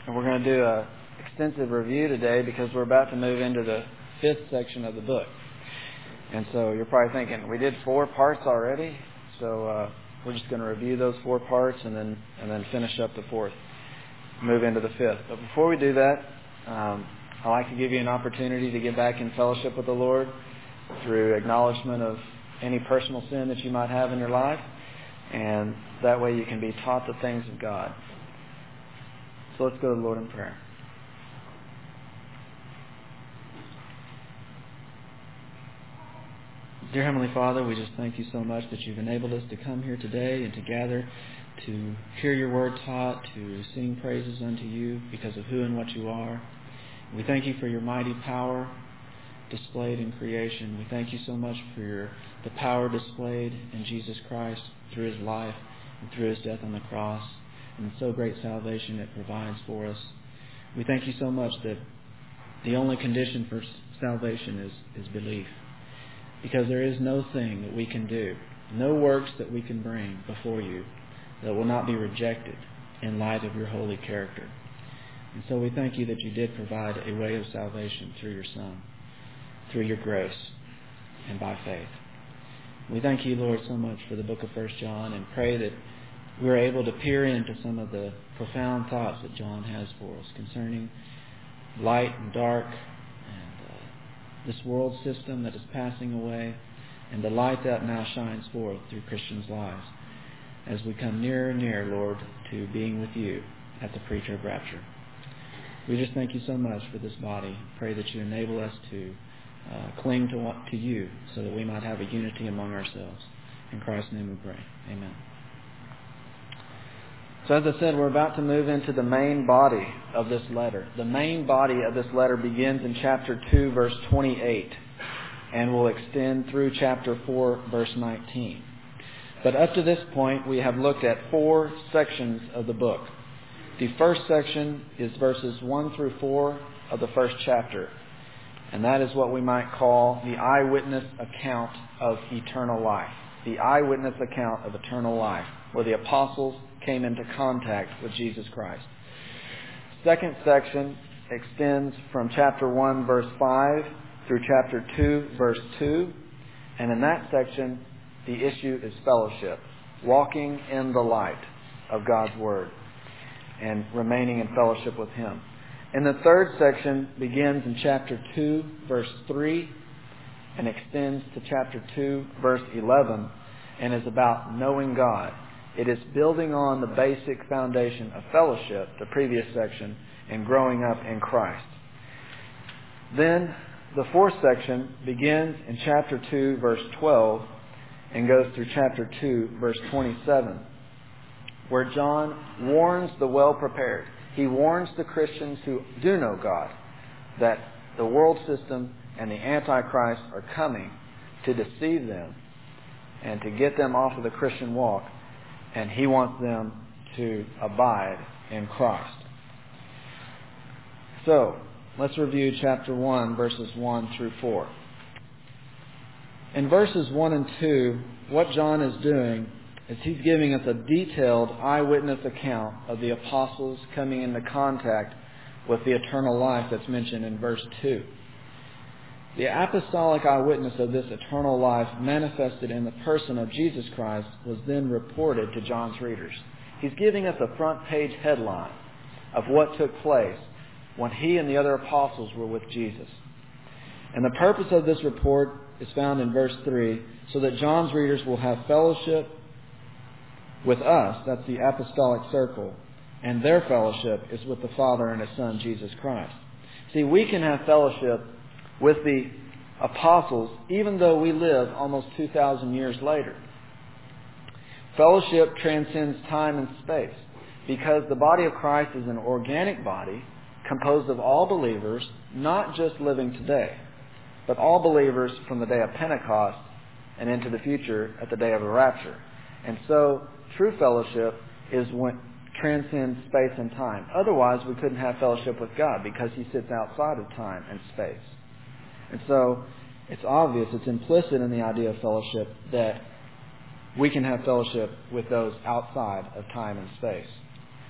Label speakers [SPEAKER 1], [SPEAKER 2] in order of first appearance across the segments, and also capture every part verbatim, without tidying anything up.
[SPEAKER 1] And we're going to do an extensive review today because we're about to move into the fifth section of the book. And so you're probably thinking, we did four parts already, so uh, we're just going to review those four parts and then and then finish up the fourth, move into the fifth. But before we do that, um, I'd like to give you an opportunity to get back in fellowship with the Lord through acknowledgement of any personal sin that you might have in your life, and that way you can be taught the things of God. So let's go to the Lord in prayer. Dear Heavenly Father, we just thank you so much that you've enabled us to come here today and to gather to hear your word taught, to sing praises unto you because of who and what you are. We thank you for your mighty power displayed in creation. We thank you so much for your the power displayed in Jesus Christ through his life and through his death on the cross, and so great salvation it provides for us. We thank you so much that the only condition for salvation is, is belief. Because there is no thing that we can do, no works that we can bring before you that will not be rejected in light of your holy character. And so we thank you that you did provide a way of salvation through your Son, through your grace, and by faith. We thank you, Lord, so much for the book of First John, and pray that we're able to peer into some of the profound thoughts that John has for us concerning light and dark, this world system that is passing away, and the light that now shines forth through Christians' lives as we come nearer and nearer, Lord, to being with you at the preacher of rapture. We just thank you so much for this body. Pray that you enable us to uh, cling to, what, to you so that we might have a unity among ourselves. In Christ's name we pray. Amen. So as I said, we're about to move into the main body of this letter. The main body of this letter begins in chapter two, verse twenty-eight, and will extend through chapter four, verse nineteen. But up to this point, we have looked at four sections of the book. The first section is verses one through four of the first chapter, and that is what we might call the eyewitness account of eternal life. The eyewitness account of eternal life, where the apostles came into contact with Jesus Christ. Second section extends from chapter one, verse five through chapter two, verse two. And in that section, the issue is fellowship, walking in the light of God's Word and remaining in fellowship with Him. And the third section begins in chapter two, verse three, and extends to chapter two, verse eleven, and is about knowing God. It is building on the basic foundation of fellowship, the previous section, and growing up in Christ. Then the fourth section begins in chapter two, verse twelve, and goes through chapter two, verse twenty-seven, where John warns the well-prepared. He warns the Christians who do know God that the world system and the Antichrist are coming to deceive them and to get them off of the Christian walk. And he wants them to abide in Christ. So, let's review chapter one, verses one through four. In verses one and two, what John is doing is he's giving us a detailed eyewitness account of the apostles coming into contact with the eternal life that's mentioned in verse two. The apostolic eyewitness of this eternal life manifested in the person of Jesus Christ was then reported to John's readers. He's giving us a front page headline of what took place when he and the other apostles were with Jesus. And the purpose of this report is found in verse three, so that John's readers will have fellowship with us, that's the apostolic circle, and their fellowship is with the Father and His Son, Jesus Christ. See, we can have fellowship with the apostles, even though we live almost two thousand years later. Fellowship transcends time and space because the body of Christ is an organic body composed of all believers, not just living today, but all believers from the day of Pentecost and into the future at the day of the rapture. And so, true fellowship is when transcends space and time. Otherwise, we couldn't have fellowship with God because He sits outside of time and space. And so, it's obvious, it's implicit in the idea of fellowship that we can have fellowship with those outside of time and space.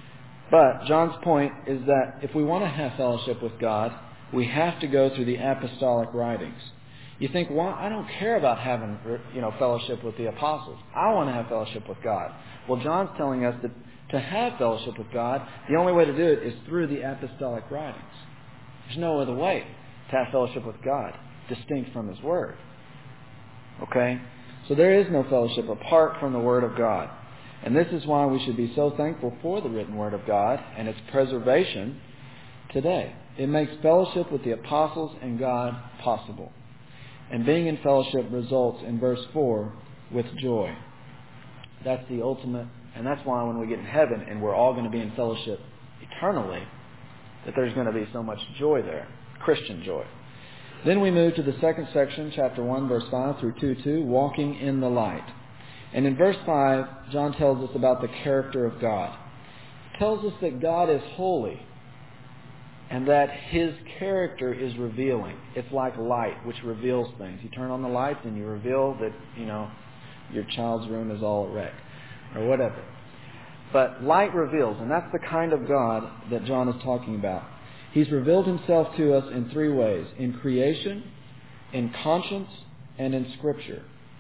[SPEAKER 1] But John's point is that if we want to have fellowship with God, we have to go through the apostolic writings. You think, well, I don't care about having, you know, fellowship with the apostles. I want to have fellowship with God. Well, John's telling us that to have fellowship with God, the only way to do it is through the apostolic writings. There's no other way to have fellowship with God, distinct from His Word. Okay? So there is no fellowship apart from the Word of God. And this is why we should be so thankful for the written Word of God and its preservation today. It makes fellowship with the apostles and God possible. And being in fellowship results in verse four with joy. That's the ultimate, and that's why when we get in heaven and we're all going to be in fellowship eternally, that there's going to be so much joy there, Christian joy. Then we move to the second section, chapter one, verse five through two two, walking in the light. And in verse five, John tells us about the character of God. He tells us that God is holy and that His character is revealing. It's like light, which reveals things. You turn on the lights and you reveal that, you know, your child's room is all a wreck or whatever. But light reveals, and that's the kind of God that John is talking about. He's revealed Himself to us in three ways: in creation, in conscience, and in Scripture.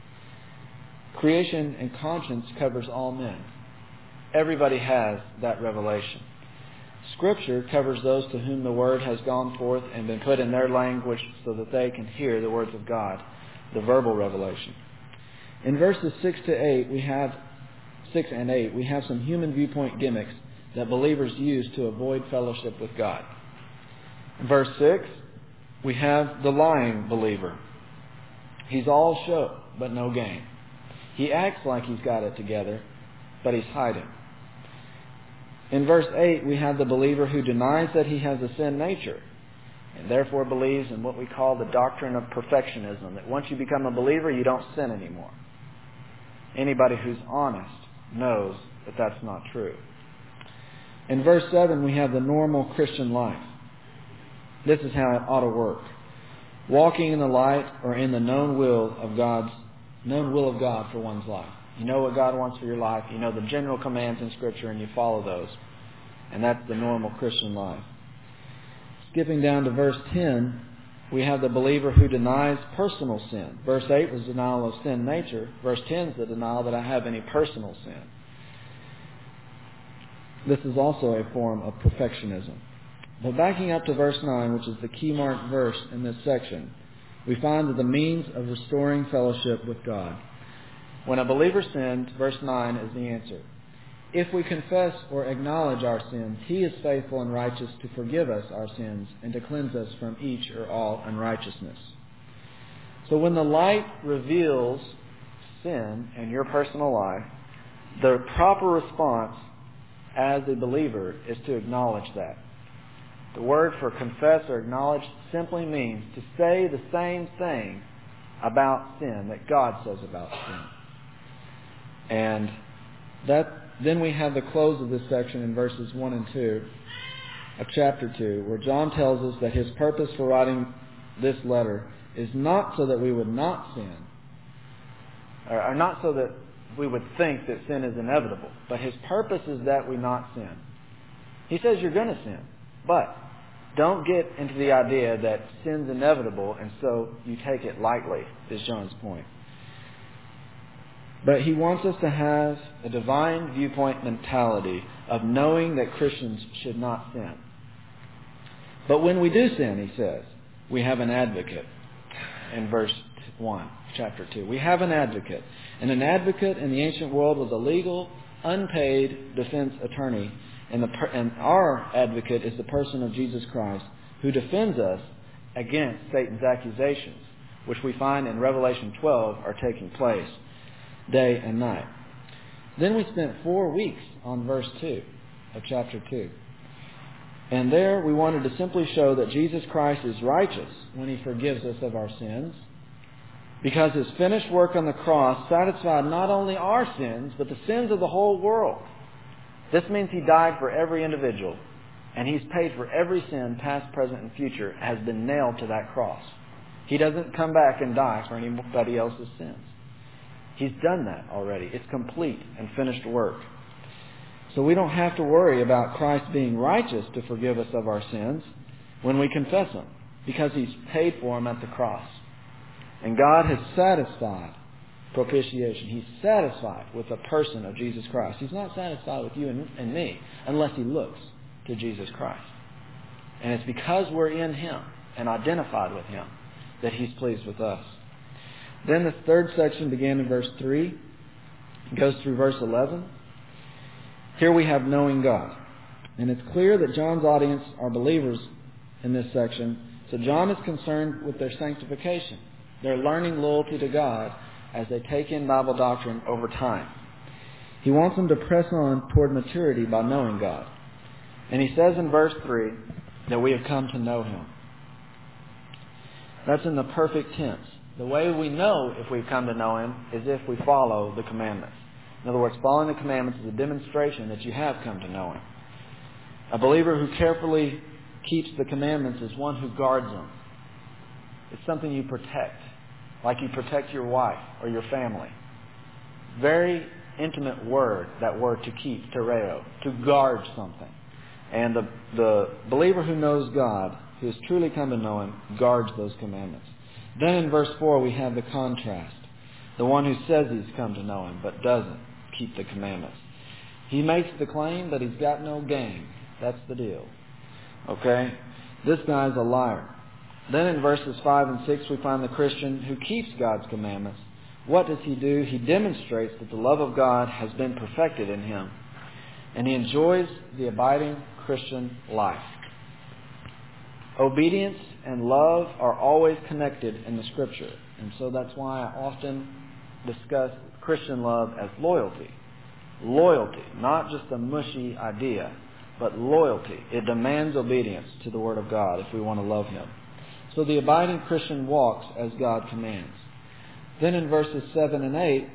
[SPEAKER 1] Creation and conscience covers all men. Everybody has that revelation. Scripture covers those to whom the Word has gone forth and been put in their language so that they can hear the words of God, the verbal revelation. In verses six to eight, we have six and eight, we have some human viewpoint gimmicks that believers use to avoid fellowship with God. In verse six, we have the lying believer. He's all show, but no gain. He acts like he's got it together, but he's hiding. In verse eight, we have the believer who denies that he has a sin nature and therefore believes in what we call the doctrine of perfectionism, that once you become a believer, you don't sin anymore. Anybody who's honest knows that that's not true. In verse seven, we have the normal Christian life. This is how it ought to work. Walking in the light or in the known will of God's known will of God for one's life. You know what God wants for your life. You know the general commands in Scripture and you follow those. And that's the normal Christian life. Skipping down to verse ten, we have the believer who denies personal sin. Verse eight was denial of sin nature. Verse ten is the denial that I have any personal sin. This is also a form of perfectionism. But backing up to verse nine, which is the key marked verse in this section, we find that the means of restoring fellowship with God. When a believer sins, verse nine is the answer. If we confess or acknowledge our sins, He is faithful and righteous to forgive us our sins and to cleanse us from each or all unrighteousness. So when the light reveals sin in your personal life, the proper response as a believer is to acknowledge that. The word for confess or acknowledge simply means to say the same thing about sin that God says about sin. And that then we have the close of this section in verses one and two of chapter two, where John tells us that his purpose for writing this letter is not so that we would not sin, or not so that we would think that sin is inevitable, but his purpose is that we not sin. He says you're going to sin, but don't get into the idea that sin's inevitable and so you take it lightly, is John's point. But he wants us to have a divine viewpoint mentality of knowing that Christians should not sin. But when we do sin, he says, we have an advocate in verse one, chapter two. We have an advocate. And an advocate in the ancient world was a legal, unpaid defense attorney. And, the, and our advocate is the person of Jesus Christ, who defends us against Satan's accusations, which we find in Revelation twelve are taking place day and night. Then we spent four weeks on verse two of chapter two. And there we wanted to simply show that Jesus Christ is righteous when He forgives us of our sins, because His finished work on the cross satisfied not only our sins, but the sins of the whole world. This means He died for every individual, and He's paid for every sin, past, present, and future, has been nailed to that cross. He doesn't come back and die for anybody else's sins. He's done that already. It's complete and finished work. So we don't have to worry about Christ being righteous to forgive us of our sins when we confess them, because He's paid for them at the cross. And God has satisfied propitiation. He's satisfied with the person of Jesus Christ. He's not satisfied with you and, and me unless He looks to Jesus Christ. And it's because we're in Him and identified with Him that He's pleased with us. Then the third section began in verse three. It goes through verse eleven. Here we have knowing God. And it's clear that John's audience are believers in this section. So John is concerned with their sanctification. They're learning loyalty to God as they take in Bible doctrine over time. He wants them to press on toward maturity by knowing God. And he says in verse three that we have come to know Him. That's in the perfect tense. The way we know if we've come to know Him is if we follow the commandments. In other words, following the commandments is a demonstration that you have come to know Him. A believer who carefully keeps the commandments is one who guards them. It's something you protect, like you protect your wife or your family. Very intimate word, that word to keep, tereo, to guard something. And the, the believer who knows God, who has truly come to know Him, guards those commandments. Then in verse four we have the contrast. The one who says he's come to know Him but doesn't keep the commandments. He makes the claim that he's got no game. That's the deal. Okay? This guy's a liar. Then in verses five and six we find the Christian who keeps God's commandments. What does he do? He demonstrates that the love of God has been perfected in him. And he enjoys the abiding Christian life. Obedience and love are always connected in the Scripture. And so that's why I often discuss Christian love as loyalty. Loyalty, not just a mushy idea, but loyalty. It demands obedience to the Word of God if we want to love Him. So the abiding Christian walks as God commands. Then in verses seven and eight,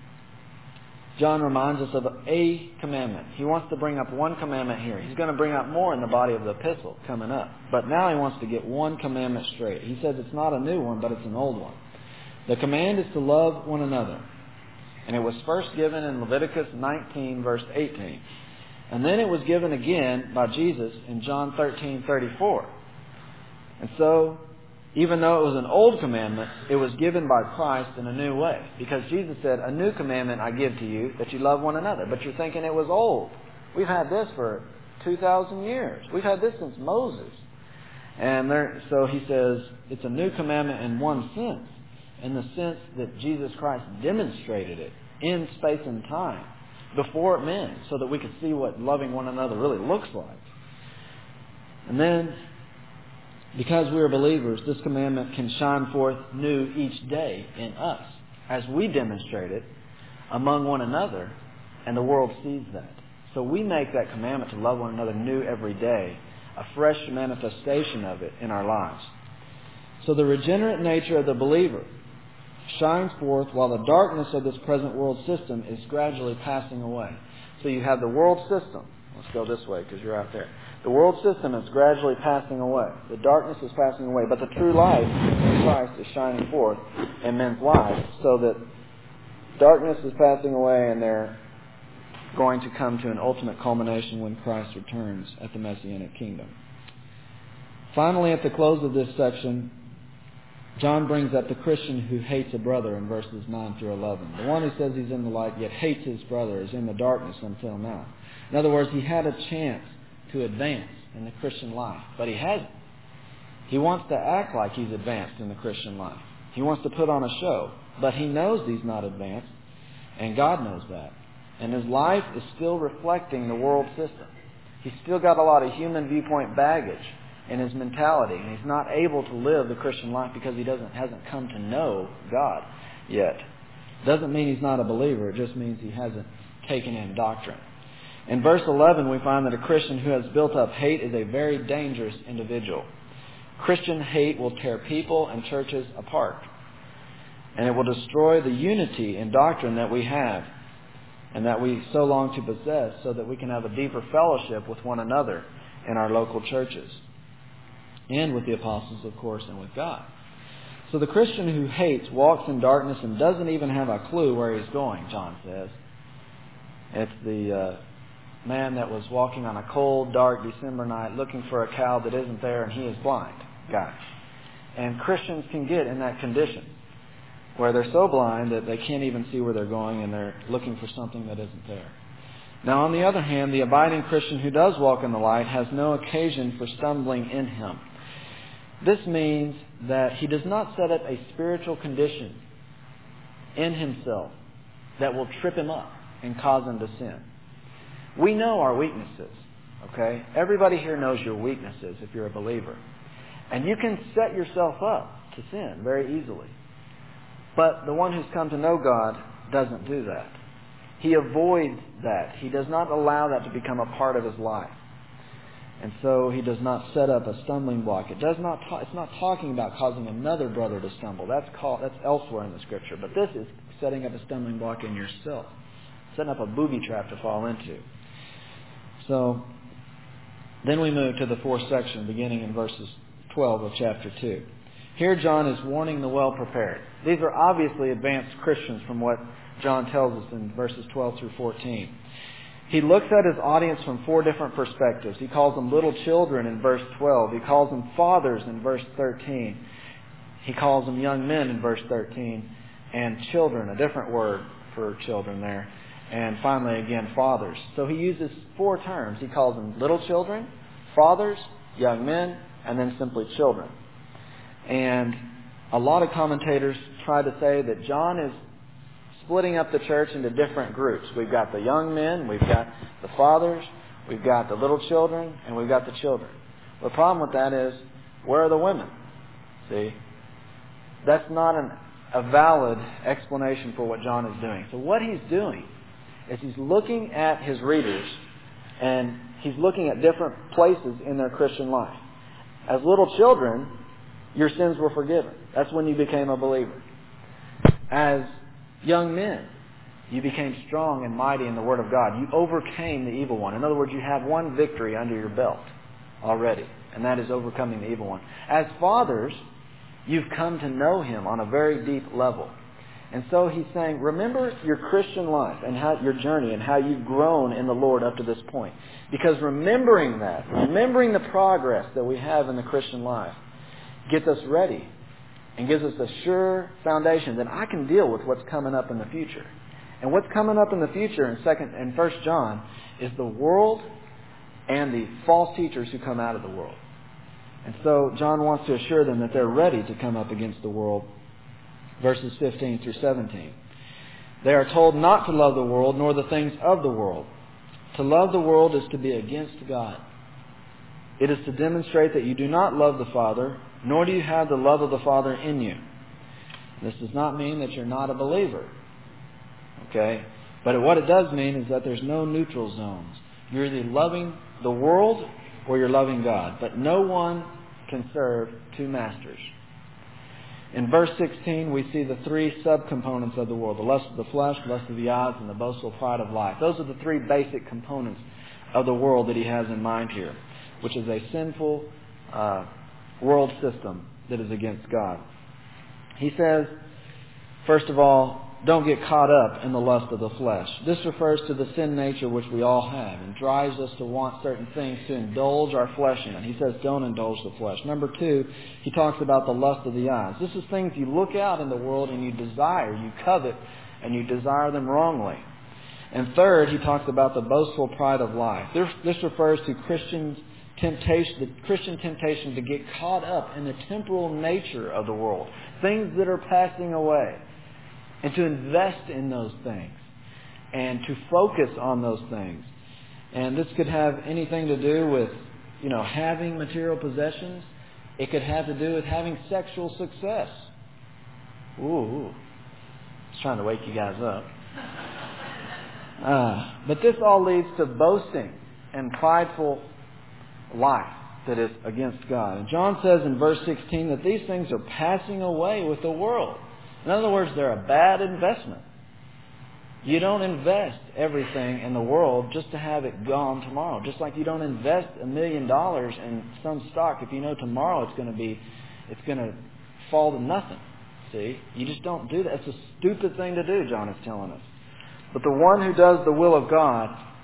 [SPEAKER 1] John reminds us of a commandment. He wants to bring up one commandment here. He's going to bring up more in the body of the epistle coming up. But now he wants to get one commandment straight. He says it's not a new one, but it's an old one. The command is to love one another. And it was first given in Leviticus nineteen, verse eighteen. And then it was given again by Jesus in John thirteen, thirty-four. And so, even though it was an old commandment, it was given by Christ in a new way. Because Jesus said, a new commandment I give to you, that you love one another. But you're thinking it was old. We've had this for two thousand years. We've had this since Moses. And there, so he says, it's a new commandment in one sense. In the sense that Jesus Christ demonstrated it in space and time before men, so that we could see what loving one another really looks like. And then, because we are believers, this commandment can shine forth new each day in us as we demonstrate it among one another, and the world sees that. So we make that commandment to love one another new every day, a fresh manifestation of it in our lives. So the regenerate nature of the believer shines forth while the darkness of this present world system is gradually passing away. So you have the world system. Let's go this way because you're out there. The world system is gradually passing away. The darkness is passing away. But the true light in Christ is shining forth in men's lives, so that darkness is passing away and they're going to come to an ultimate culmination when Christ returns at the Messianic kingdom. Finally, at the close of this section, John brings up the Christian who hates a brother in verses nine through eleven. The one who says he's in the light yet hates his brother is in the darkness until now. In other words, he had a chance to advance in the Christian life, but he hasn't. He wants to act like he's advanced in the Christian life. He wants to put on a show, but he knows he's not advanced, and God knows that. And his life is still reflecting the world system. He's still got a lot of human viewpoint baggage in his mentality, and he's not able to live the Christian life because he doesn't hasn't come to know God yet. Doesn't mean he's not a believer. It just means he hasn't taken in doctrine. In verse eleven, we find that a Christian who has built up hate is a very dangerous individual. Christian hate will tear people and churches apart, and it will destroy the unity in doctrine that we have and that we so long to possess, so that we can have a deeper fellowship with one another in our local churches. And with the apostles, of course, and with God. So the Christian who hates walks in darkness and doesn't even have a clue where he's going, John says. It's the uh, man that was walking on a cold, dark December night looking for a cow that isn't there, and he is blind guy. And Christians can get in that condition where they're so blind that they can't even see where they're going, and they're looking for something that isn't there. Now, on the other hand, the abiding Christian who does walk in the light has no occasion for stumbling in him. This means that he does not set up a spiritual condition in himself that will trip him up and cause him to sin. We know our weaknesses, okay? Everybody here knows your weaknesses if you're a believer. And you can set yourself up to sin very easily. But the one who's come to know God doesn't do that. He avoids that. He does not allow that to become a part of his life. And so he does not set up a stumbling block. It does not. Ta- it's not talking about causing another brother to stumble. That's called, that's elsewhere in the Scripture. But this is setting up a stumbling block in yourself, setting up a booby trap to fall into. So then we move to the fourth section, beginning in verses twelve of chapter two. Here John is warning the well-prepared. These are obviously advanced Christians from what John tells us in verses twelve through fourteen. He looks at his audience from four different perspectives. He calls them little children in verse twelve. He calls them fathers in verse thirteen. He calls them young men in verse thirteen. And children, a different word for children there. And finally, again, fathers. So he uses four terms. He calls them little children, fathers, young men, and then simply children. And a lot of commentators try to say that John is splitting up the church into different groups. We've got the young men, we've got the fathers, we've got the little children, and we've got the children. The problem with that is, where are the women? See? That's not an, a valid explanation for what John is doing. So what he's doing is he's looking at his readers, and he's looking at different places in their Christian life. As little children, your sins were forgiven. That's when you became a believer. As young men, you became strong and mighty in the Word of God. You overcame the evil one. In other words, you have one victory under your belt already, and that is overcoming the evil one. As fathers, you've come to know Him on a very deep level. And so he's saying, remember your Christian life and how your journey and how you've grown in the Lord up to this point. Because remembering that, remembering the progress that we have in the Christian life, gets us ready and gives us a sure foundation that I can deal with what's coming up in the future. And what's coming up in the future in second and First John is the world and the false teachers who come out of the world. And so John wants to assure them that they're ready to come up against the world. Verses fifteen through seventeen. They are told not to love the world nor the things of the world. To love the world is to be against God. It is to demonstrate that you do not love the Father, nor do you have the love of the Father in you. This does not mean that you're not a believer. Okay? But what it does mean is that there's no neutral zones. You're either loving the world or you're loving God. But no one can serve two masters. In verse sixteen, we see the three subcomponents of the world. The lust of the flesh, the lust of the eyes, and the boastful pride of life. Those are the three basic components of the world that he has in mind here, which is a sinful uh, world system that is against God. He says, first of all, don't get caught up in the lust of the flesh. This refers to the sin nature which we all have and drives us to want certain things, to indulge our flesh in. He says don't indulge the flesh. Number two, he talks about the lust of the eyes. This is things you look out in the world and you desire, you covet, and you desire them wrongly. And third, he talks about the boastful pride of life. This, this refers to Christians' temptation, the Christian temptation to get caught up in the temporal nature of the world, things that are passing away. And to invest in those things. And to focus on those things. And this could have anything to do with, you know, having material possessions. It could have to do with having sexual success. Ooh. Just trying to wake you guys up. Uh, but this all leads to boasting and prideful life that is against God. And John says in verse sixteen that these things are passing away with the world. In other words, they're a bad investment. You don't invest everything in the world just to have it gone tomorrow. Just like you don't invest a million dollars in some stock if you know tomorrow it's going to be, it's going to fall to nothing. See? You just don't do that. It's a stupid thing to do, John is telling us. But the one who does the will of God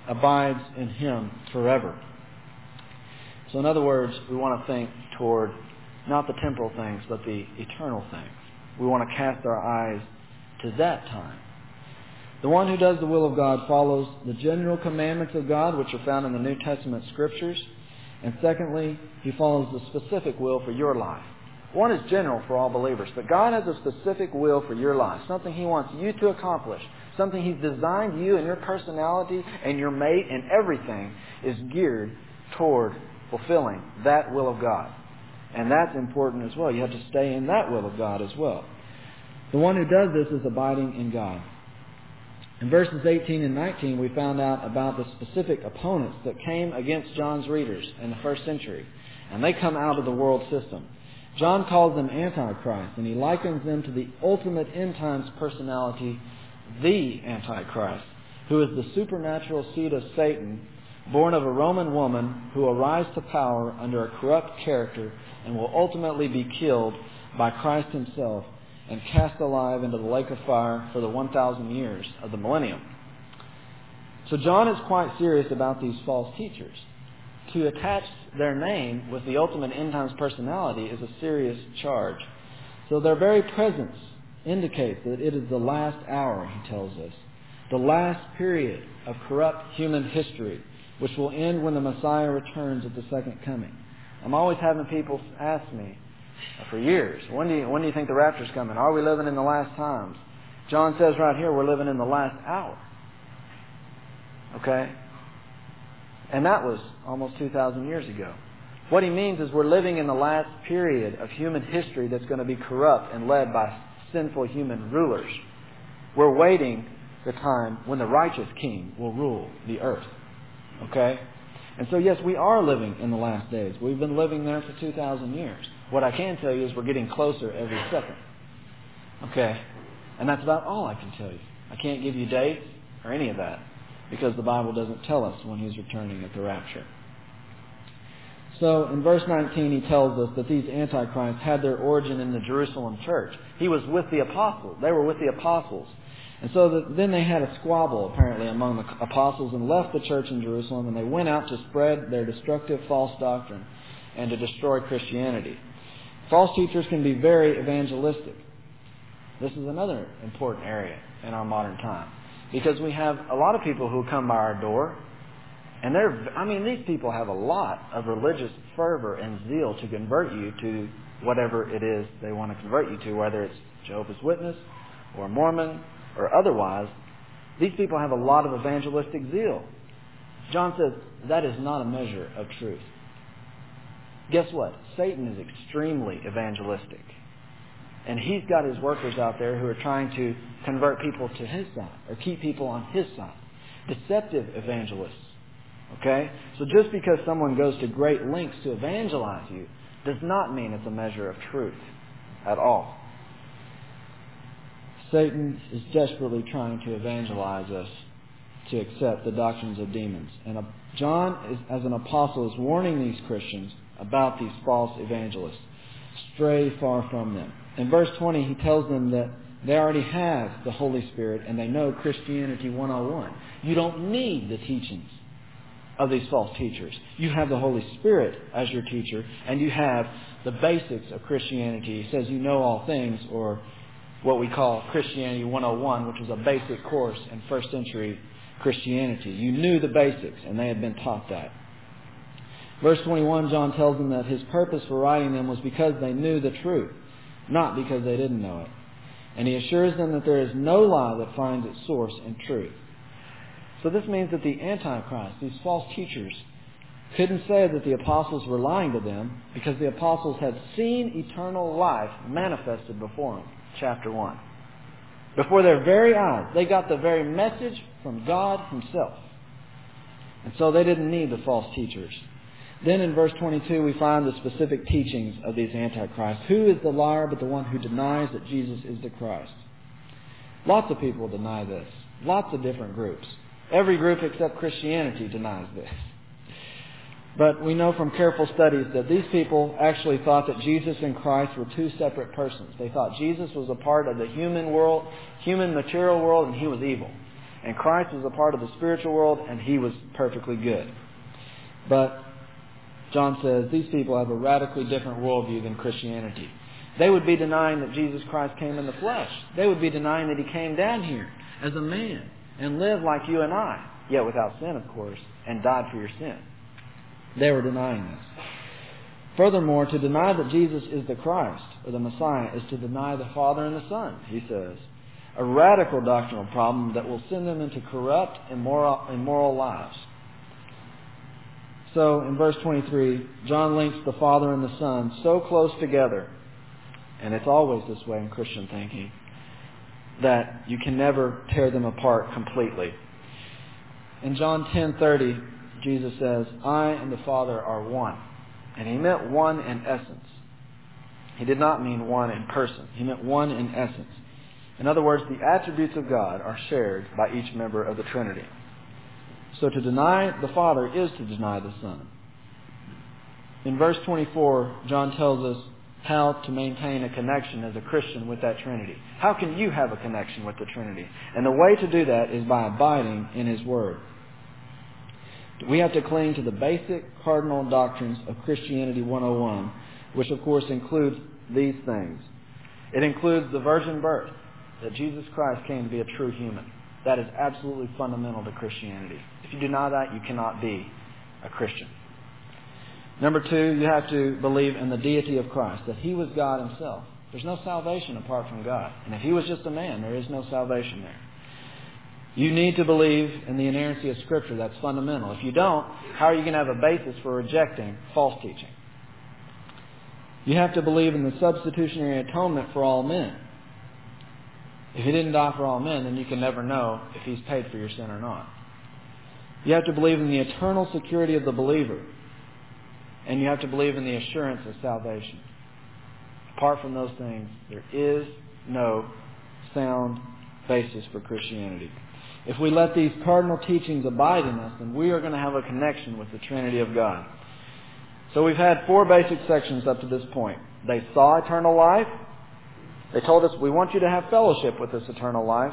[SPEAKER 1] abides in Him forever. So in other words, we want to think toward not the temporal things, but the eternal things. We want to cast our eyes to that time. The one who does the will of God follows the general commandments of God, which are found in the New Testament Scriptures. And secondly, he follows the specific will for your life. One is general for all believers, but God has a specific will for your life, something He wants you to accomplish, something He's designed you and your personality and your mate and everything is geared toward fulfilling that will of God. And that's important as well. You have to stay in that will of God as well. The one who does this is abiding in God. In verses eighteen and nineteen, we found out about the specific opponents that came against John's readers in the first century. And they come out of the world system. John calls them Antichrist, and he likens them to the ultimate end times personality, the Antichrist, who is the supernatural seed of Satan, born of a Roman woman, who will rise to power under a corrupt character and will ultimately be killed by Christ Himself and cast alive into the lake of fire for the one thousand years of the millennium. So John is quite serious about these false teachers. To attach their name with the ultimate end times personality is a serious charge. So their very presence indicates that it is the last hour, he tells us. The last period of corrupt human history, which will end when the Messiah returns at the second coming. I'm always having people ask me for years, when do you, when do you think the rapture's coming? Are we living in the last times? John says right here we're living in the last hour. Okay? And that was almost two thousand years ago. What he means is we're living in the last period of human history that's going to be corrupt and led by sinful human rulers. We're waiting the time when the righteous king will rule the earth. Okay? And so yes, we are living in the last days. We've been living there for two thousand years. What I can tell you is we're getting closer every second. Okay? And that's about all I can tell you. I can't give you dates or any of that, because the Bible doesn't tell us when He's returning at the rapture. So in verse nineteen, he tells us that these antichrists had their origin in the Jerusalem church. He was with the apostles. They were with the apostles. And so that then they had a squabble, apparently, among the apostles and left the church in Jerusalem, and they went out to spread their destructive false doctrine and to destroy Christianity. False teachers can be very evangelistic. This is another important area in our modern time, because we have a lot of people who come by our door, and they're, I mean, these people have a lot of religious fervor and zeal to convert you to whatever it is they want to convert you to, whether it's Jehovah's Witness or Mormon or otherwise. These people have a lot of evangelistic zeal. John says that is not a measure of truth. Guess what? Satan is extremely evangelistic. And he's got his workers out there who are trying to convert people to his side or keep people on his side. Deceptive evangelists. Okay? So just because someone goes to great lengths to evangelize you does not mean it's a measure of truth at all. Satan is desperately trying to evangelize us to accept the doctrines of demons. And John, is, as an apostle, is warning these Christians about these false evangelists. Stray far from them. In verse twenty, he tells them that they already have the Holy Spirit and they know Christianity one oh one. You don't need the teachings of these false teachers. You have the Holy Spirit as your teacher, and you have the basics of Christianity. He says you know all things, or what we call Christianity one oh one, which was a basic course in first century Christianity. You knew the basics, and they had been taught that. Verse twenty-one, John tells them that his purpose for writing them was because they knew the truth, not because they didn't know it. And he assures them that there is no lie that finds its source in truth. So this means that the Antichrist, these false teachers, couldn't say that the apostles were lying to them because the apostles had seen eternal life manifested before them. Chapter one. Before their very eyes. They got the very message from God Himself. And so they didn't need the false teachers. Then in verse twenty-two we find the specific teachings of these antichrists. Who is the liar but the one who denies that Jesus is the Christ? Lots of people deny this. Lots of different groups. Every group except Christianity denies this. But we know from careful studies that these people actually thought that Jesus and Christ were two separate persons. They thought Jesus was a part of the human world, human material world, and He was evil. And Christ was a part of the spiritual world, and he was perfectly good. But John says these people have a radically different worldview than Christianity. They would be denying that Jesus Christ came in the flesh. They would be denying that he came down here as a man and lived like you and I, yet without sin, of course, and died for your sin. They were denying this. Furthermore, to deny that Jesus is the Christ, or the Messiah, is to deny the Father and the Son, he says. A radical doctrinal problem that will send them into corrupt, immoral, immoral lives. So, in verse twenty-three, John links the Father and the Son so close together, and it's always this way in Christian thinking, that you can never tear them apart completely. In John ten thirty, Jesus says, I and the Father are one. And he meant one in essence. He did not mean one in person. He meant one in essence. In other words, the attributes of God are shared by each member of the Trinity. So to deny the Father is to deny the Son. In verse twenty-four, John tells us how to maintain a connection as a Christian with that Trinity. How can you have a connection with the Trinity? And the way to do that is by abiding in His Word. We have to cling to the basic cardinal doctrines of Christianity one oh one, which of course includes these things. It includes the virgin birth, that Jesus Christ came to be a true human. That is absolutely fundamental to Christianity. If you deny that, you cannot be a Christian. Number two, you have to believe in the deity of Christ, that He was God Himself. There's no salvation apart from God. And if He was just a man, there is no salvation there. You need to believe in the inerrancy of Scripture. That's fundamental. If you don't, how are you going to have a basis for rejecting false teaching? You have to believe in the substitutionary atonement for all men. If He didn't die for all men, then you can never know if He's paid for your sin or not. You have to believe in the eternal security of the believer. And you have to believe in the assurance of salvation. Apart from those things, there is no sound basis for Christianity. If we let these cardinal teachings abide in us, then we are going to have a connection with the Trinity of God. So we've had four basic sections up to this point. They saw eternal life. They told us, we want you to have fellowship with this eternal life.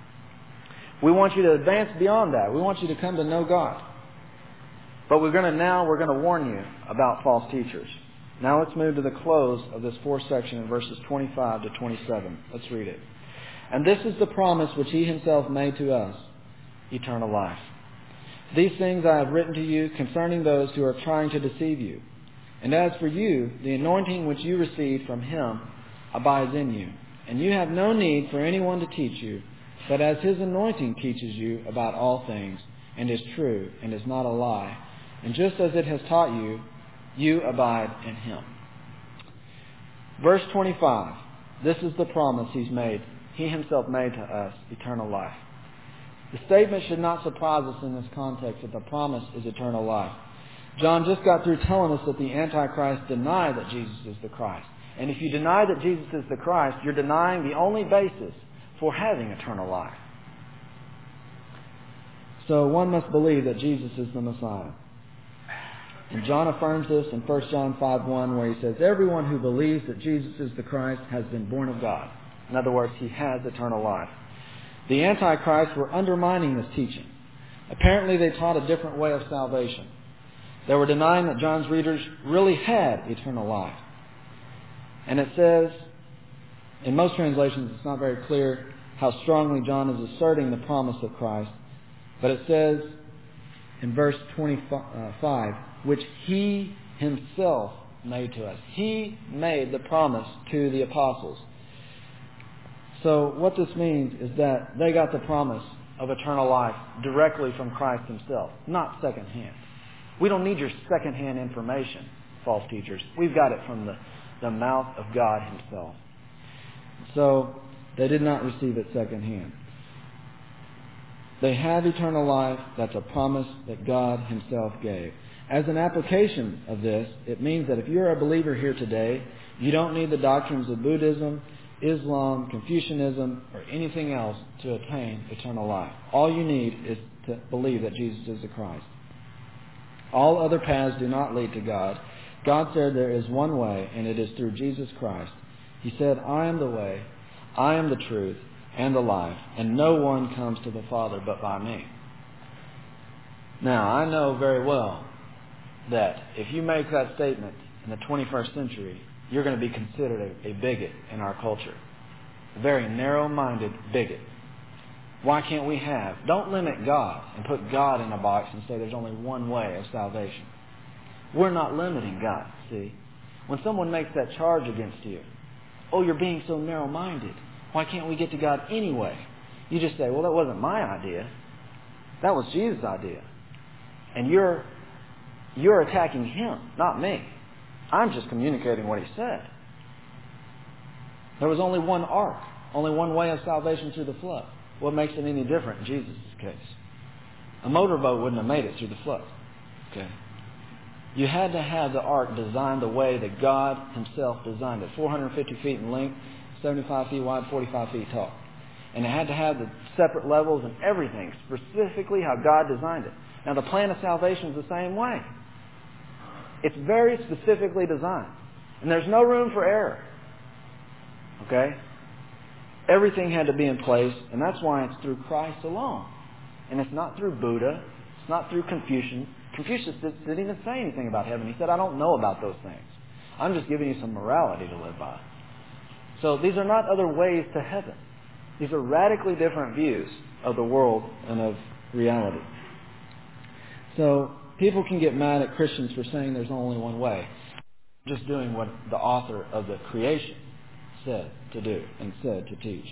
[SPEAKER 1] We want you to advance beyond that. We want you to come to know God. But we're going to now, we're going to warn you about false teachers. Now let's move to the close of this fourth section in verses twenty-five to twenty-seven. Let's read it. And this is the promise which He Himself made to us, eternal life. These things I have written to you concerning those who are trying to deceive you. And as for you, the anointing which you received from Him abides in you. And you have no need for anyone to teach you, but as His anointing teaches you about all things, and is true, and is not a lie, and just as it has taught you, you abide in Him. Verse twenty-five. This is the promise He's made. He Himself made to us eternal life. The statement should not surprise us in this context that the promise is eternal life. John just got through telling us that the Antichrist deny that Jesus is the Christ. And if you deny that Jesus is the Christ, you're denying the only basis for having eternal life. So one must believe that Jesus is the Messiah. And John affirms this in First John five one, where he says, everyone who believes that Jesus is the Christ has been born of God. In other words, he has eternal life. The Antichrists were undermining this teaching. Apparently they taught a different way of salvation. They were denying that John's readers really had eternal life. And it says, in most translations it's not very clear how strongly John is asserting the promise of Christ. But it says in verse twenty-five, which He Himself made to us. He made the promise to the apostles. So what this means is that they got the promise of eternal life directly from Christ Himself, not secondhand. We don't need your secondhand information, false teachers. We've got it from the, the mouth of God Himself. So they did not receive it secondhand. They have eternal life. That's a promise that God Himself gave. As an application of this, it means that if you're a believer here today, you don't need the doctrines of Buddhism, Islam, Confucianism, or anything else to attain eternal life. All you need is to believe that Jesus is the Christ. All other paths do not lead to God. God said there is one way, and it is through Jesus Christ. He said, I am the way, I am the truth, and the life, and no one comes to the Father but by me. Now, I know very well that if you make that statement in the twenty-first century, you're going to be considered a, a bigot in our culture. A very narrow-minded bigot. Why can't we have? Don't limit God and put God in a box and say there's only one way of salvation. We're not limiting God, see? When someone makes that charge against you, oh, you're being so narrow-minded. Why can't we get to God anyway? You just say, well, that wasn't my idea. That was Jesus' idea. And you're you're attacking Him, not me. I'm just communicating what He said. There was only one ark, only one way of salvation through the flood. What makes it any different in Jesus' case? A motorboat wouldn't have made it through the flood. Okay. You had to have the ark designed the way that God Himself designed it. four hundred fifty feet in length, seventy-five feet wide, forty-five feet tall. And it had to have the separate levels and everything, specifically how God designed it. Now the plan of salvation is the same way. It's very specifically designed. And there's no room for error. Okay? Everything had to be in place, and that's why it's through Christ alone. And it's not through Buddha. It's not through Confucius. Confucius didn't even say anything about heaven. He said, I don't know about those things. I'm just giving you some morality to live by. So these are not other ways to heaven. These are radically different views of the world and of reality. So people can get mad at Christians for saying there's only one way. Just doing what the author of the creation said to do and said to teach.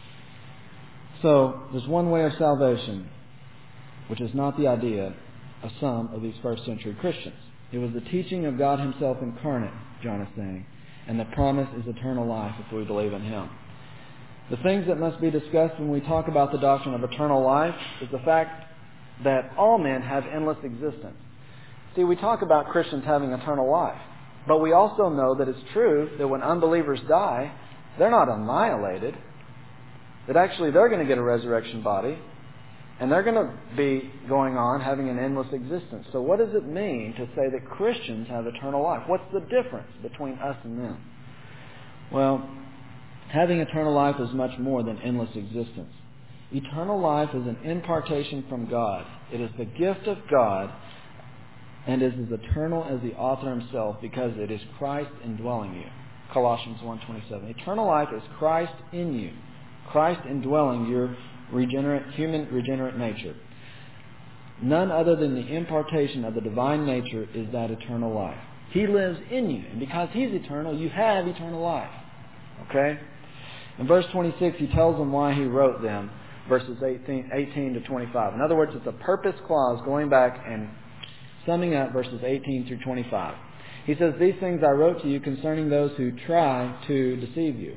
[SPEAKER 1] So there's one way of salvation, which is not the idea of some of these first century Christians. It was the teaching of God Himself incarnate, John is saying, and the promise is eternal life if we believe in Him. The things that must be discussed when we talk about the doctrine of eternal life is the fact that all men have endless existence. See, we talk about Christians having eternal life, but we also know that it's true that when unbelievers die, they're not annihilated. That actually they're going to get a resurrection body, and they're going to be going on having an endless existence. So what does it mean to say that Christians have eternal life? What's the difference between us and them? Well, having eternal life is much more than endless existence. Eternal life is an impartation from God. It is the gift of God and is as eternal as the author Himself because it is Christ indwelling you. Colossians one twenty-seven. Eternal life is Christ in you. Christ indwelling your regenerate, human regenerate nature. None other than the impartation of the divine nature is that eternal life. He lives in you, and because He's eternal, you have eternal life. Okay? In verse twenty-six, he tells them why he wrote them, verses eighteen, eighteen to twenty-five. In other words, it's a purpose clause going back and summing up verses eighteen through twenty-five. He says, these things I wrote to you concerning those who try to deceive you.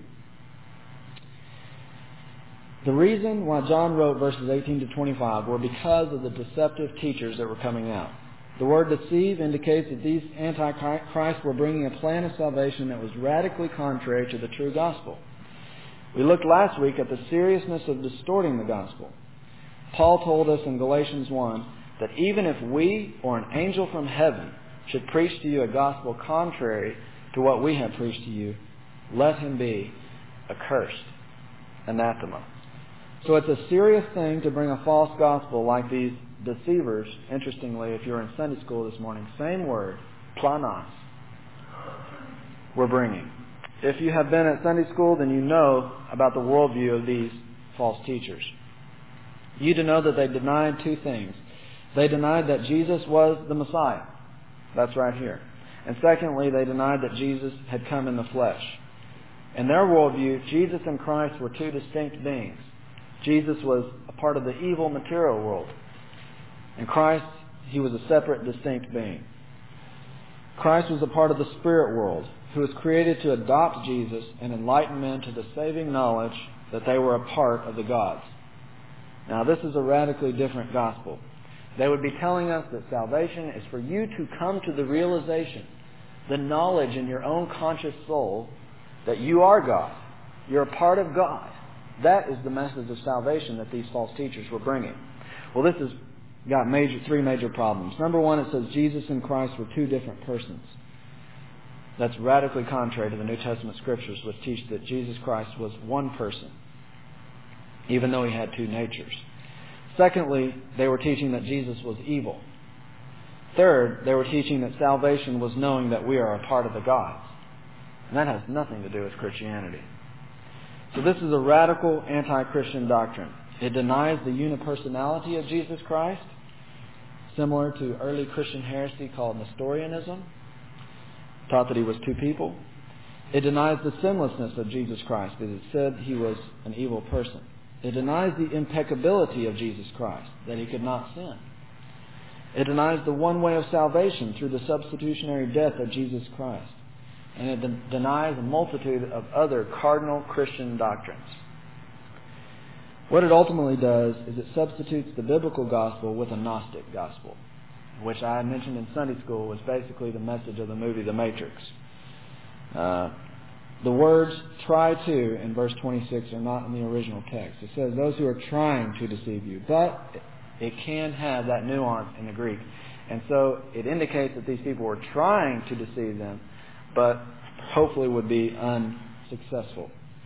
[SPEAKER 1] The reason why John wrote verses eighteen to twenty-five were because of the deceptive teachers that were coming out. The word deceive indicates that these antichrists were bringing a plan of salvation that was radically contrary to the true gospel. We looked last week at the seriousness of distorting the gospel. Paul told us in Galatians one that even if we or an angel from heaven should preach to you a gospel contrary to what we have preached to you, let him be accursed, anathema. So it's a serious thing to bring a false gospel like these deceivers. Interestingly, if you're in Sunday school this morning, same word, planos, we're bringing. If you have been at Sunday school, then you know about the worldview of these false teachers. You to know that they denied two things. They denied that Jesus was the Messiah. That's right here. And secondly, they denied that Jesus had come in the flesh. In their worldview, Jesus and Christ were two distinct beings. Jesus was a part of the evil material world. And Christ, He was a separate, distinct being. Christ was a part of the spirit world, who was created to adopt Jesus and enlighten men to the saving knowledge that they were a part of the gods. Now, this is a radically different gospel. They would be telling us that salvation is for you to come to the realization, the knowledge in your own conscious soul that you are God. You're a part of God. That is the message of salvation that these false teachers were bringing. Well, this has got major, three major problems. Number one, it says Jesus and Christ were two different persons. That's radically contrary to the New Testament Scriptures, which teach that Jesus Christ was one person. even though he had two natures. Secondly, they were teaching that Jesus was evil. Third, they were teaching that salvation was knowing that we are a part of the gods. And that has nothing to do with Christianity. So this is a radical anti-Christian doctrine. It denies the unipersonality of Jesus Christ, similar to early Christian heresy called Nestorianism, taught that he was two people. It denies the sinlessness of Jesus Christ, because it said he was an evil person. It denies the impeccability of Jesus Christ, that he could not sin. It denies the one way of salvation through the substitutionary death of Jesus Christ. And it de- denies a multitude of other cardinal Christian doctrines. What it ultimately does is it substitutes the biblical gospel with a Gnostic gospel, which I mentioned in Sunday school was basically the message of the movie The Matrix. Uh, the words try to in verse twenty-six are not in the original text. It says those who are trying to deceive you. But it can have that nuance in the Greek. And so it indicates that these people were trying to deceive them, but hopefully would be unsuccessful.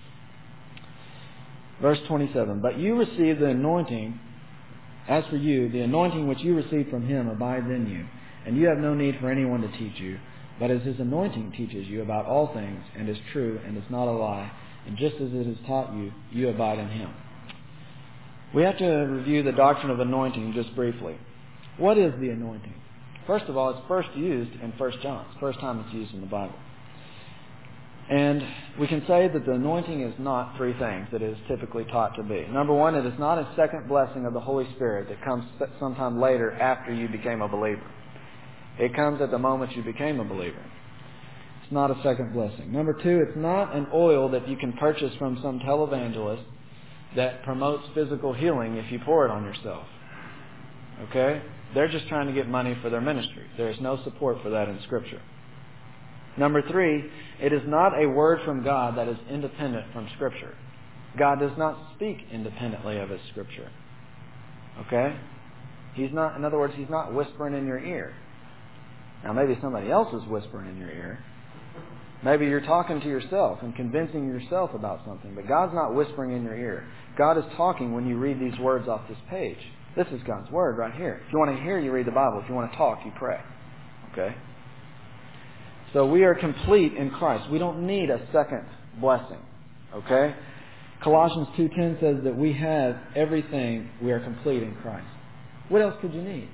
[SPEAKER 1] Verse twenty-seven, but you receive the anointing, as for you, the anointing which you received from him abides in you, and you have no need for anyone to teach you, but as his anointing teaches you about all things, and is true, and is not a lie, and just as it has taught you, you abide in him. We have to review the doctrine of anointing just briefly. What is the anointing? First of all, it's first used in First John. It's the first time it's used in the Bible. And we can say that the anointing is not three things that it is typically taught to be. Number one, it is not a second blessing of the Holy Spirit that comes sometime later after you became a believer. It comes at the moment you became a believer. It's not a second blessing. Number two, it's not an oil that you can purchase from some televangelist that promotes physical healing if you pour it on yourself. Okay? They're just trying to get money for their ministry. There is no support for that in Scripture. Number three, it is not a word from God that is independent from Scripture. God does not speak independently of His Scripture. Okay? He's not, in other words, He's not whispering in your ear. Now, maybe somebody else is whispering in your ear. Maybe you're talking to yourself and convincing yourself about something, but God's not whispering in your ear. God is talking when you read these words off this page. This is God's Word right here. If you want to hear, you read the Bible. If you want to talk, you pray. Okay? So we are complete in Christ. We don't need a second blessing. Okay? Colossians two ten says that we have everything. We are complete in Christ. What else could you need?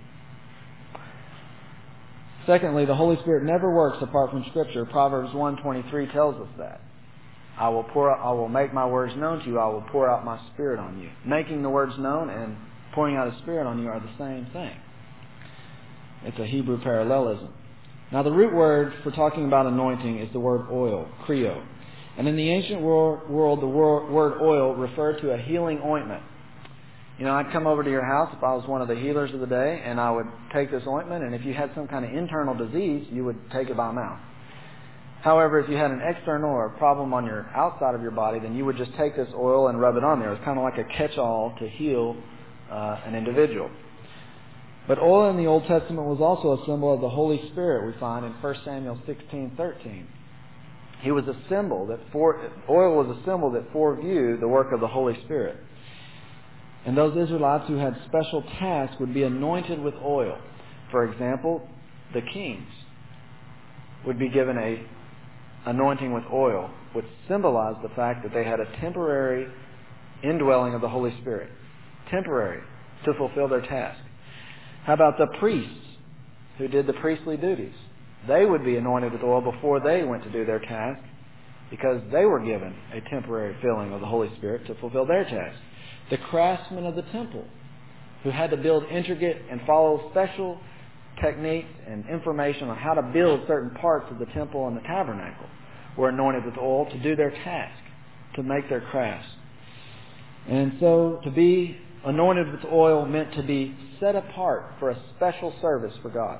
[SPEAKER 1] Secondly, the Holy Spirit never works apart from Scripture. Proverbs one twenty-three tells us that. I will pour out, I will make my words known to you. I will pour out my Spirit on you. Making the words known and pouring out His Spirit on you are the same thing. It's a Hebrew parallelism. Now, the root word for talking about anointing is the word oil, kreo. And in the ancient world, the word oil referred to a healing ointment. You know, I'd come over to your house if I was one of the healers of the day, and I would take this ointment, and if you had some kind of internal disease, you would take it by mouth. However, if you had an external or a problem on your outside of your body, then you would just take this oil and rub it on there. It's kind of like a catch-all to heal uh, an individual. But oil in the Old Testament was also a symbol of the Holy Spirit, we find in First Samuel sixteen thirteen. He was a symbol that for, oil was a symbol that foreviewed the work of the Holy Spirit. And those Israelites who had special tasks would be anointed with oil. For example, the kings would be given a anointing with oil, which symbolized the fact that they had a temporary indwelling of the Holy Spirit. Temporary, to fulfill their task. How about the priests who did the priestly duties? They would be anointed with oil before they went to do their task, because they were given a temporary filling of the Holy Spirit to fulfill their task. The craftsmen of the temple, who had to build intricate and follow special techniques and information on how to build certain parts of the temple and the tabernacle, were anointed with oil to do their task, to make their crafts. And so to be anointed with oil meant to be set apart for a special service for God.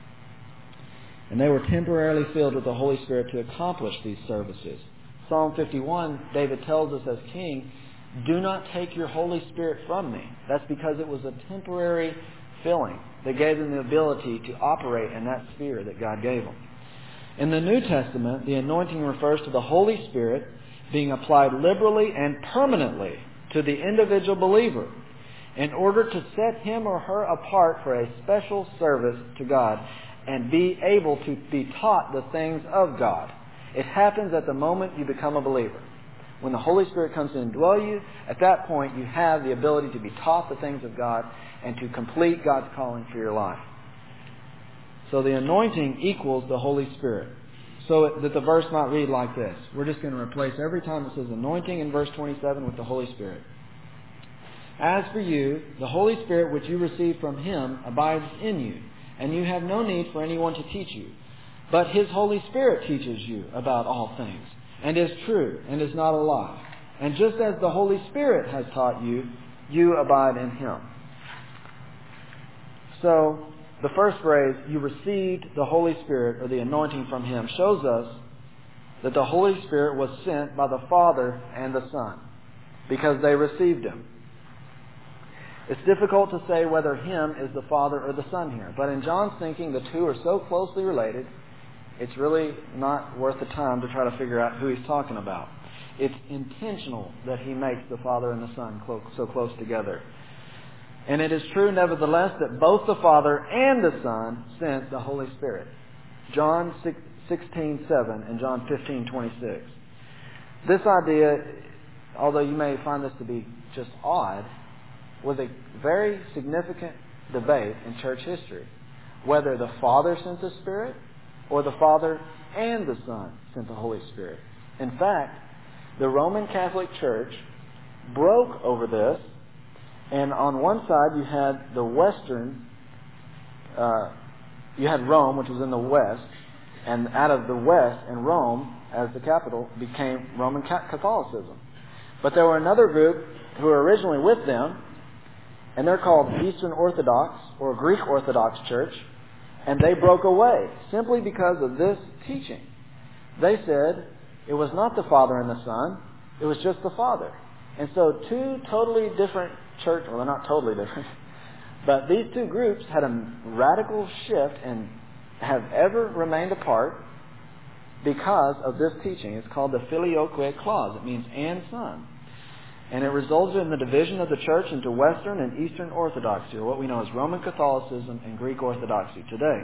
[SPEAKER 1] And they were temporarily filled with the Holy Spirit to accomplish these services. Psalm fifty-one, David tells us as king, do not take your Holy Spirit from me. That's because it was a temporary filling that gave them the ability to operate in that sphere that God gave them. In the New Testament, the anointing refers to the Holy Spirit being applied liberally and permanently to the individual believer in order to set him or her apart for a special service to God and be able to be taught the things of God. It happens at the moment you become a believer. When the Holy Spirit comes to indwell you, at that point you have the ability to be taught the things of God and to complete God's calling for your life. So the anointing equals the Holy Spirit. So that the verse might read like this. We're just going to replace every time it says anointing in verse twenty-seven with the Holy Spirit. As for you, the Holy Spirit which you received from Him abides in you, and you have no need for anyone to teach you. But His Holy Spirit teaches you about all things, and is true, and is not a lie. And just as the Holy Spirit has taught you, you abide in Him. So, the first phrase, you received the Holy Spirit, or the anointing from Him, shows us that the Holy Spirit was sent by the Father and the Son, because they received Him. It's difficult to say whether Him is the Father or the Son here, but in John's thinking, the two are so closely related, it's really not worth the time to try to figure out who he's talking about. It's intentional that he makes the Father and the Son so close together. And it is true, nevertheless, that both the Father and the Son sent the Holy Spirit. John sixteen seven and John fifteen twenty-six. This idea, although you may find this to be just odd, was a very significant debate in church history. Whether the Father sent the Spirit or the Father and the Son sent the Holy Spirit. In fact, the Roman Catholic Church broke over this. And on one side you had the Western, uh, you had Rome, which was in the West, and out of the West and Rome as the capital became Roman Catholicism. But there were another group who were originally with them, and they're called Eastern Orthodox or Greek Orthodox Church, and they broke away simply because of this teaching. They said it was not the Father and the Son, it was just the Father. And so two totally different church, well, they're not totally different, but these two groups had a radical shift and have ever remained apart because of this teaching. It's called the Filioque Clause. It means and Son. And it resulted in the division of the church into Western and Eastern Orthodoxy, or what we know as Roman Catholicism and Greek Orthodoxy today.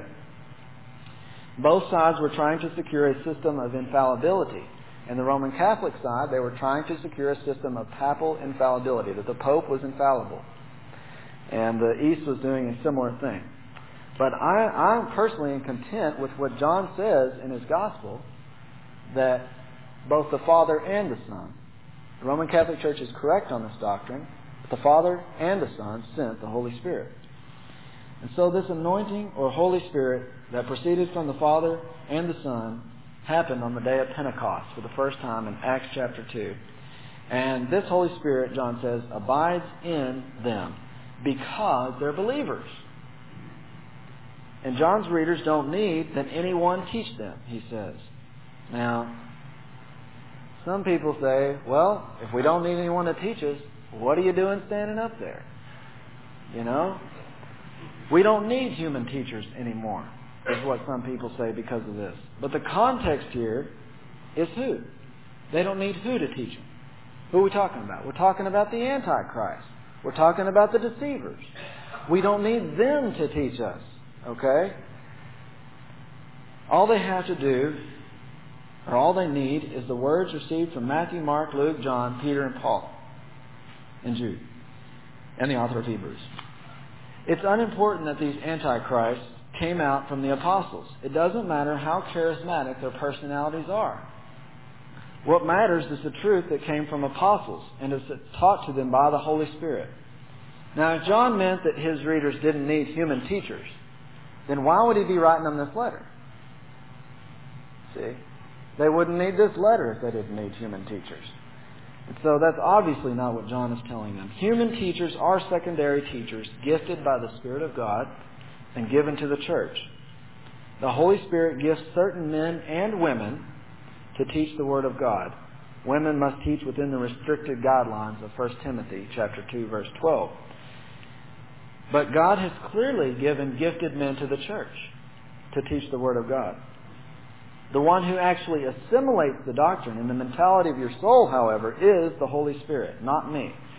[SPEAKER 1] Both sides were trying to secure a system of infallibility. In the Roman Catholic side, they were trying to secure a system of papal infallibility, that the Pope was infallible. And the East was doing a similar thing. But I, I personally am content with what John says in his Gospel, that both the Father and the Son, the Roman Catholic Church is correct on this doctrine, but the Father and the Son sent the Holy Spirit. And so this anointing or Holy Spirit that proceeded from the Father and the Son happened on the day of Pentecost for the first time in Acts chapter two. And this Holy Spirit, John says, abides in them because they're believers. And John's readers don't need that anyone teach them, he says. Now, some people say, well, if we don't need anyone to teach us, what are you doing standing up there? You know? We don't need human teachers anymore, is what some people say because of this. But the context here is who? They don't need who to teach them. Who are we talking about? We're talking about the Antichrist. We're talking about the deceivers. We don't need them to teach us. Okay? All they have to do, or all they need, is the words received from Matthew, Mark, Luke, John, Peter, and Paul, and Jude, and the author of Hebrews. It's unimportant that these antichrists came out from the apostles. It doesn't matter how charismatic their personalities are. What matters is the truth that came from apostles and is taught to them by the Holy Spirit. Now, if John meant that his readers didn't need human teachers, then why would he be writing them this letter? See? They wouldn't need this letter if they didn't need human teachers. And so that's obviously not what John is telling them. Human teachers are secondary teachers gifted by the Spirit of God and given to the church. The Holy Spirit gifts certain men and women to teach the Word of God. Women must teach within the restricted guidelines of First Timothy chapter two, verse twelve. But God has clearly given gifted men to the church to teach the Word of God. The one who actually assimilates the doctrine in the mentality of your soul, however, is the Holy Spirit, not me.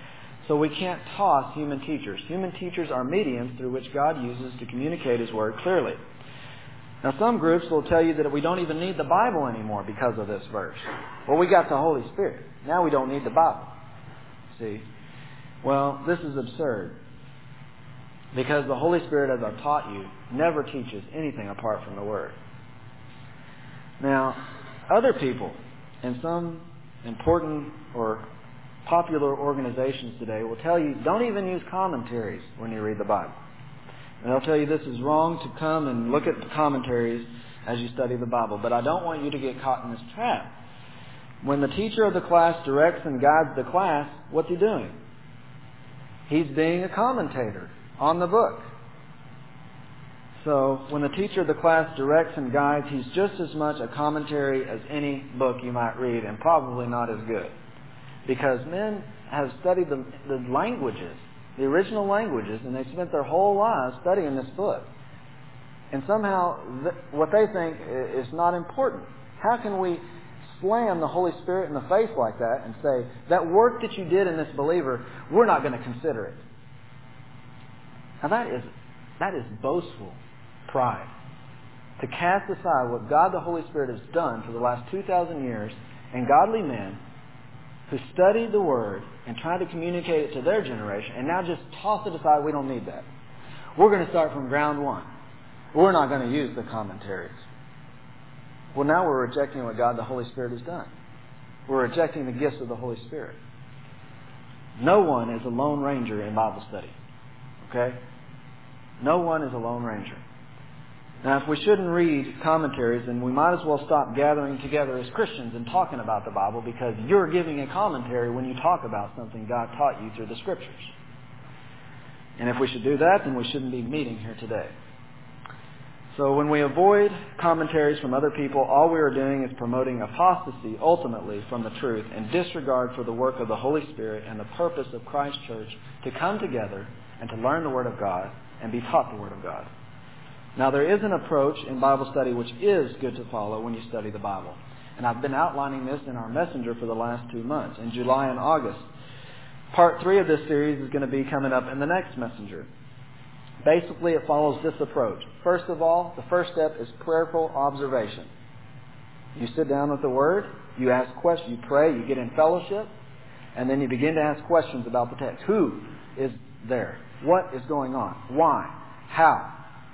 [SPEAKER 1] So we can't toss human teachers. Human teachers are mediums through which God uses to communicate His Word clearly. Now, some groups will tell you that we don't even need the Bible anymore because of this verse. Well, we got the Holy Spirit. Now we don't need the Bible. See? Well, this is absurd. Because the Holy Spirit, as I've taught you, never teaches anything apart from the Word. Now, other people in some important or popular organizations today will tell you, don't even use commentaries when you read the Bible. And they'll tell you this is wrong to come and look at the commentaries as you study the Bible. But I don't want you to get caught in this trap. When the teacher of the class directs and guides the class, what's he doing? He's being a commentator on the book. So when the teacher of the class directs and guides, he's just as much a commentary as any book you might read, and probably not as good. Because men have studied the, the languages, the original languages, and they've spent their whole lives studying this book. And somehow th- what they think is not important. How can we slam the Holy Spirit in the face like that and say, that work that you did in this believer, we're not going to consider it? Now that is, that is boastful pride. To cast aside what God the Holy Spirit has done for the last two thousand years, and godly men who studied the Word and tried to communicate it to their generation, and now just toss it aside, we don't need that. We're going to start from ground one. We're not going to use the commentaries. Well, now we're rejecting what God the Holy Spirit has done. We're rejecting the gifts of the Holy Spirit. No one is a lone ranger in Bible study. Okay? No one is a lone ranger. Now, if we shouldn't read commentaries, then we might as well stop gathering together as Christians and talking about the Bible, because you're giving a commentary when you talk about something God taught you through the Scriptures. And if we should do that, then we shouldn't be meeting here today. So when we avoid commentaries from other people, all we are doing is promoting apostasy ultimately from the truth and disregard for the work of the Holy Spirit and the purpose of Christ's church to come together and to learn the Word of God and be taught the Word of God. Now, there is an approach in Bible study which is good to follow when you study the Bible. And I've been outlining this in our messenger for the last two months, in July and August. Part three of this series is going to be coming up in the next messenger. Basically, it follows this approach. First of all, the first step is prayerful observation. You sit down with the Word, you ask questions, you pray, you get in fellowship, and then you begin to ask questions about the text. Who is there? What is going on? Why? How?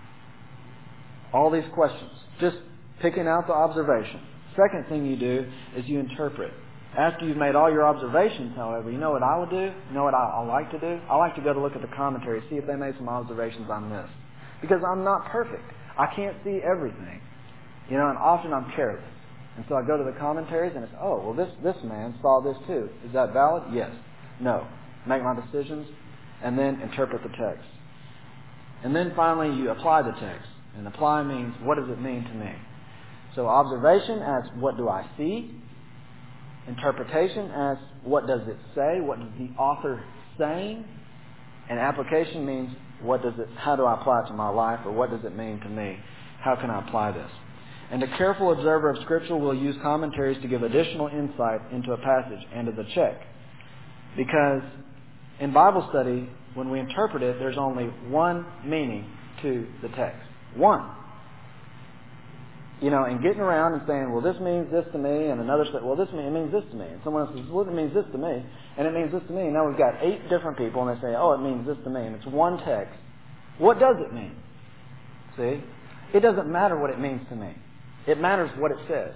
[SPEAKER 1] All these questions. Just picking out the observation. Second thing you do is you interpret. After you've made all your observations, however, you know what I would do? You know what I, I like to do? I like to go to look at the commentary, see if they made some observations I missed. Because I'm not perfect. I can't see everything. You know, and often I'm careless. And so I go to the commentaries and it's, oh, well, this, this man saw this too. Is that valid? Yes. No. Make my decisions and then interpret the text. And then finally you apply the text. And apply means, what does it mean to me? So observation asks, what do I see? Interpretation asks, what does it say? What is the author saying? And application means, what does it? How do I apply it to my life? Or what does it mean to me? How can I apply this? And a careful observer of Scripture will use commentaries to give additional insight into a passage and to the check. Because in Bible study, when we interpret it, there's only one meaning to the text. One. You know, and getting around and saying, well, this means this to me, and another says, well, this mean, it means this to me. And someone else says, well, it means this to me, and it means this to me. And now we've got eight different people, and they say, oh, it means this to me, and it's one text. What does it mean? See? It doesn't matter what it means to me. It matters what it says.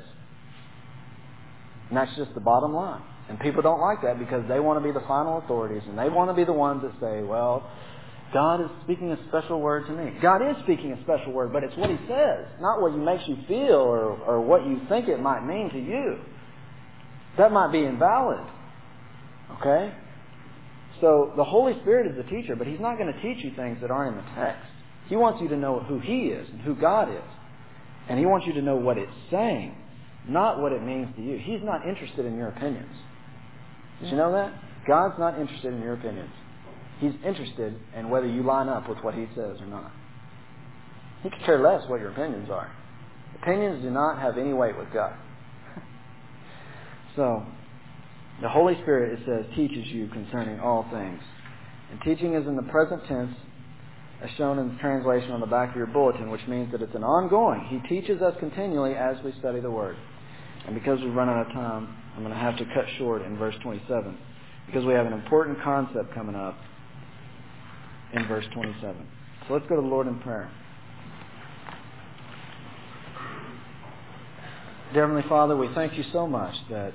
[SPEAKER 1] And that's just the bottom line. And people don't like that because they want to be the final authorities, and they want to be the ones that say, well, God is speaking a special word to me. God is speaking a special word, but it's what He says, not what He makes you feel or, or what you think it might mean to you. That might be invalid. Okay? So the Holy Spirit is the teacher, but He's not going to teach you things that aren't in the text. He wants you to know who He is and who God is. And He wants you to know what it's saying, not what it means to you. He's not interested in your opinions. Did you know that? God's not interested in your opinions. He's interested in whether you line up with what He says or not. He could care less what your opinions are. Opinions do not have any weight with God. So, The Holy Spirit, it says, teaches you concerning all things. And teaching is in the present tense, as shown in the translation on the back of your bulletin, which means that it's an ongoing. He teaches us continually as we study the Word. And because we've run out of time, I'm going to have to cut short in verse twenty-seven, because we have an important concept coming up in verse twenty-seven. So let's go to the Lord in prayer. Dear Heavenly Father, we thank you so much that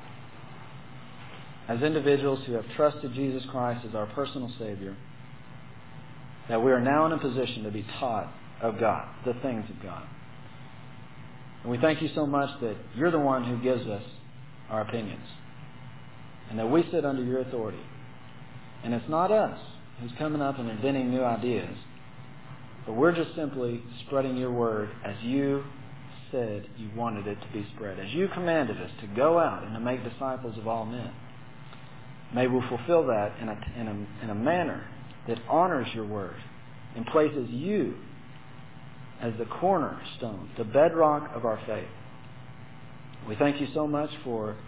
[SPEAKER 1] as individuals who have trusted Jesus Christ as our personal Savior, that we are now in a position to be taught of God, the things of God. And we thank you so much that you're the one who gives us our opinions, and that we sit under your authority. And it's not us who's coming up and inventing new ideas, but we're just simply spreading your word as you said you wanted it to be spread, as you commanded us to go out and to make disciples of all men. May we fulfill that in a, in a, in a manner that honors your word and places you as the cornerstone, the bedrock of our faith. We thank you so much for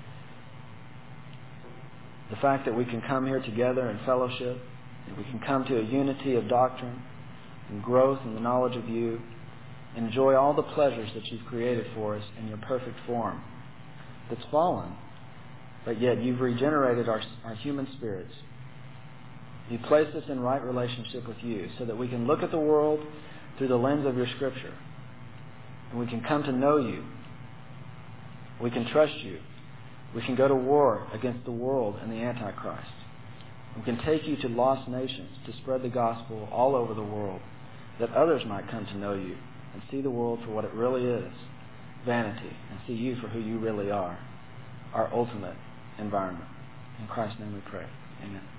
[SPEAKER 1] the fact that we can come here together in fellowship, that we can come to a unity of doctrine and growth in the knowledge of you, and enjoy all the pleasures that you've created for us in your perfect form that's fallen, but yet you've regenerated our, our human spirits. You placed us in right relationship with you so that we can look at the world through the lens of your Scripture, and we can come to know you. We can trust you. We can go to war against the world and the Antichrist. We can take you to lost nations to spread the gospel all over the world, that others might come to know you and see the world for what it really is, vanity, and see you for who you really are, our ultimate environment. In Christ's name we pray. Amen.